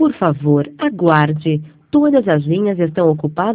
Por favor, aguarde. Todas as linhas estão ocupadas.